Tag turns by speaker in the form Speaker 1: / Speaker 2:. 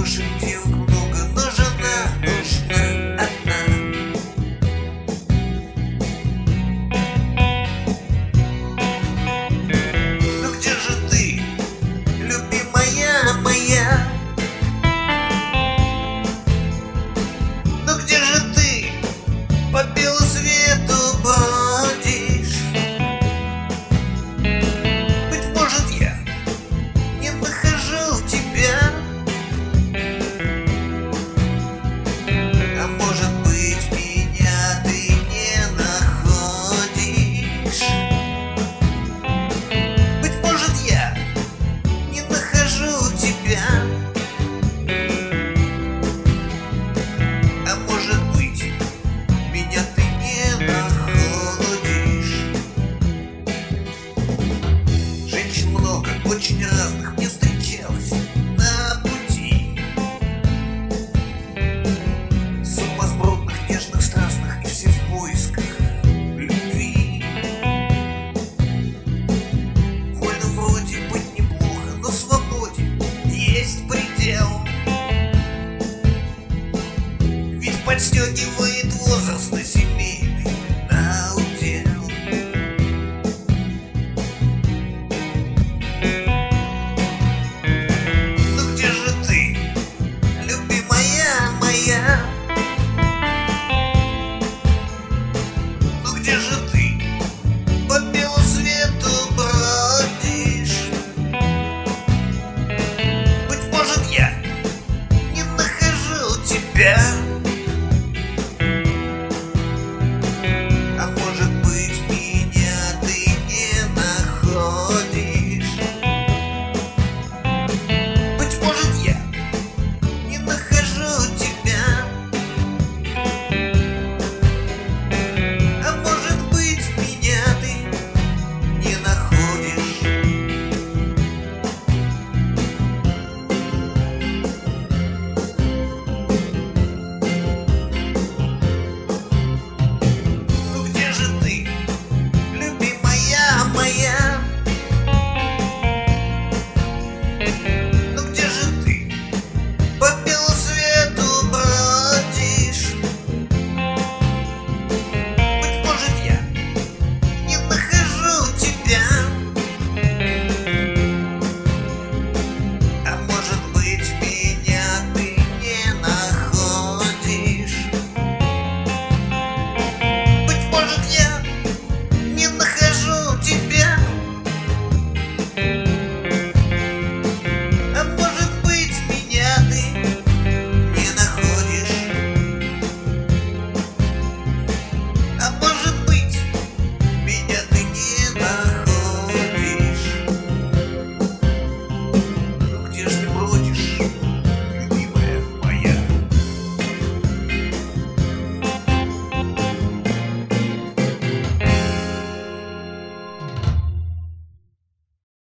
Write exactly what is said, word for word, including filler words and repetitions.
Speaker 1: Хороших девок много, но жена нужна одна. Ну где же ты, любимая моя? Ну где же ты, по белу свету бродишь? Быть может, я не нахожу тебя, а может быть, меня ты не находишь. Быть может, я не нахожу тебя, а может быть, меня ты не находишь. Женщин много, очень разных мне встречалось на пути. Сумасбродных, нежных, страстных, и все в поисках любви. Вольно вроде быть неплохо, но свободе есть предел. Ведь подстегивает возраст на семейный наудел. Ну где же ты, любимая моя? Ну где же ты, по белу свету бродишь? Быть может, я не нахожу тебя,